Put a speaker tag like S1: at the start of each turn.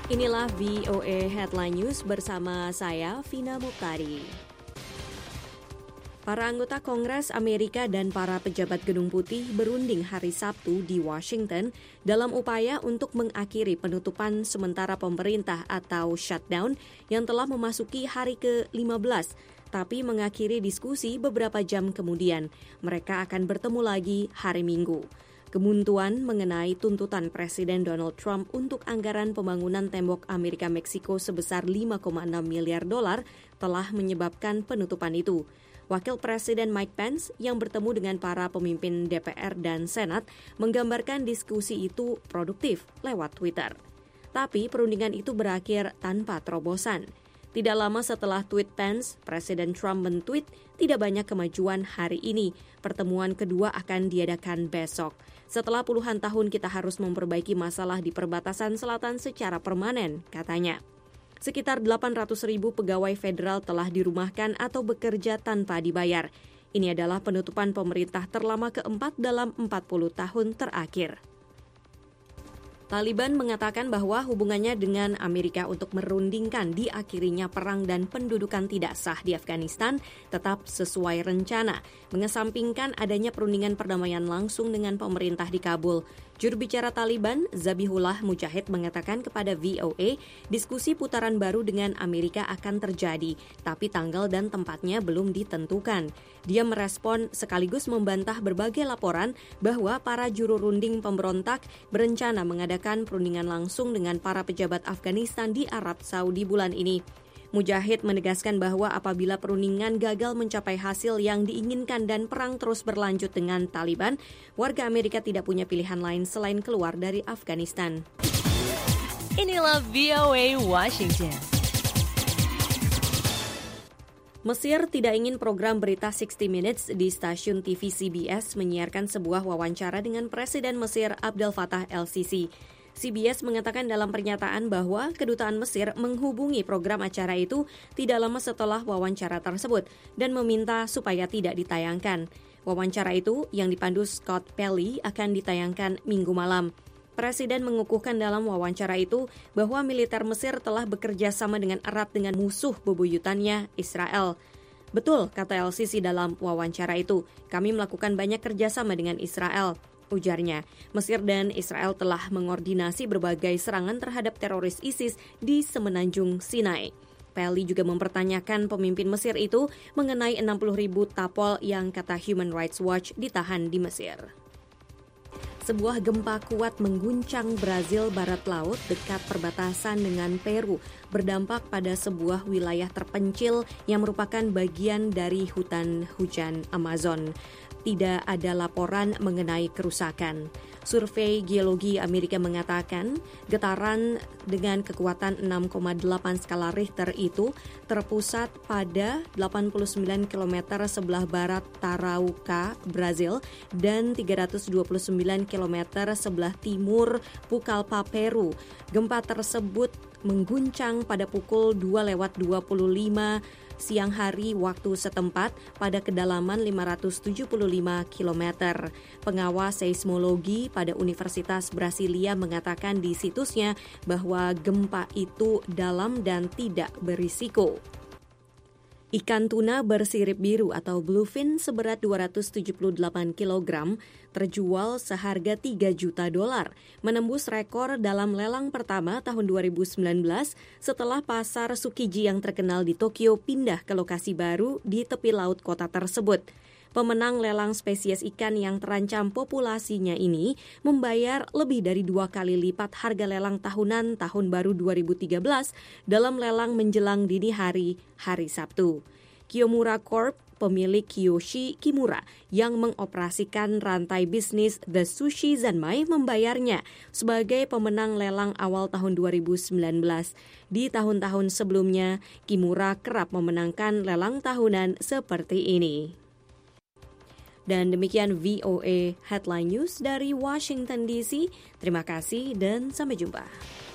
S1: Inilah VOA Headline News bersama saya, Vina Muktari. Para anggota Kongres Amerika dan para pejabat Gedung Putih berunding hari Sabtu di Washington dalam upaya untuk mengakhiri penutupan sementara pemerintah atau shutdown yang telah memasuki hari ke-15. Tapi mengakhiri diskusi beberapa jam kemudian, mereka akan bertemu lagi hari Minggu. Kebuntuan mengenai tuntutan Presiden Donald Trump untuk anggaran pembangunan tembok Amerika-Meksiko sebesar $5,6 miliar telah menyebabkan penutupan itu. Wakil Presiden Mike Pence yang bertemu dengan para pemimpin DPR dan Senat menggambarkan diskusi itu produktif lewat Twitter. Tapi perundingan itu berakhir tanpa terobosan. Tidak lama setelah tweet Pence, Presiden Trump men-tweet tidak banyak kemajuan hari ini. Pertemuan kedua akan diadakan besok. Setelah puluhan tahun kita harus memperbaiki masalah di perbatasan selatan secara permanen, katanya. Sekitar 800.000 pegawai federal telah dirumahkan atau bekerja tanpa dibayar. Ini adalah penutupan pemerintah terlama keempat dalam 40 tahun terakhir. Taliban mengatakan bahwa hubungannya dengan Amerika untuk merundingkan diakhirinya perang dan pendudukan tidak sah di Afghanistan tetap sesuai rencana, mengesampingkan adanya perundingan perdamaian langsung dengan pemerintah di Kabul. Juru bicara Taliban, Zabihullah Mujahid, mengatakan kepada VOA, diskusi putaran baru dengan Amerika akan terjadi, tapi tanggal dan tempatnya belum ditentukan. Dia merespon sekaligus membantah berbagai laporan bahwa para juru runding pemberontak berencana mengadakan perundingan langsung dengan para pejabat Afghanistan di Arab Saudi bulan ini. Mujahid menegaskan bahwa apabila perundingan gagal mencapai hasil yang diinginkan dan perang terus berlanjut dengan Taliban, warga Amerika tidak punya pilihan lain selain keluar dari Afghanistan.
S2: Inilah VOA Washington.
S1: Mesir tidak ingin program berita 60 Minutes di stasiun TV CBS menyiarkan sebuah wawancara dengan Presiden Mesir Abdel Fattah el-Sisi. CBS mengatakan dalam pernyataan bahwa kedutaan Mesir menghubungi program acara itu tidak lama setelah wawancara tersebut dan meminta supaya tidak ditayangkan. Wawancara itu yang dipandu Scott Pelley akan ditayangkan Minggu malam. Presiden mengukuhkan dalam wawancara itu bahwa militer Mesir telah bekerja sama dengan erat dengan musuh bebuyutannya, Israel. Betul, kata el-Sisi dalam wawancara itu, kami melakukan banyak kerjasama dengan Israel. Ujarnya, Mesir dan Israel telah mengordinasi berbagai serangan terhadap teroris ISIS di Semenanjung Sinai. Pelley juga mempertanyakan pemimpin Mesir itu mengenai 60.000 tapol yang kata Human Rights Watch ditahan di Mesir. Sebuah gempa kuat mengguncang Brazil barat laut dekat perbatasan dengan Peru, berdampak pada sebuah wilayah terpencil yang merupakan bagian dari hutan hujan Amazon. Tidak ada laporan mengenai kerusakan. Survei Geologi Amerika mengatakan getaran dengan kekuatan 6,8 skala Richter itu terpusat pada 89 km sebelah barat Tarauca, Brazil, dan 329 km sebelah timur Pucallpa, Peru. Gempa tersebut mengguncang pada pukul 2:25 siang hari waktu setempat pada kedalaman 575 km. Pengawas seismologi pada Universitas Brasilia mengatakan di situsnya bahwa gempa itu dalam dan tidak berisiko. Ikan tuna bersirip biru atau bluefin seberat 278 kg terjual seharga $3 juta, menembus rekor dalam lelang pertama tahun 2019 setelah pasar Tsukiji yang terkenal di Tokyo pindah ke lokasi baru di tepi laut kota tersebut. Pemenang lelang spesies ikan yang terancam populasinya ini membayar lebih dari 2 kali lipat harga lelang tahunan tahun baru 2013 dalam lelang menjelang dini hari Sabtu. Kiyomura Corp, pemilik Kiyoshi Kimura yang mengoperasikan rantai bisnis The Sushi Zanmai membayarnya sebagai pemenang lelang awal tahun 2019. Di tahun-tahun sebelumnya, Kimura kerap memenangkan lelang tahunan seperti ini. Dan demikian VOA Headline News dari Washington DC. Terima kasih dan sampai jumpa.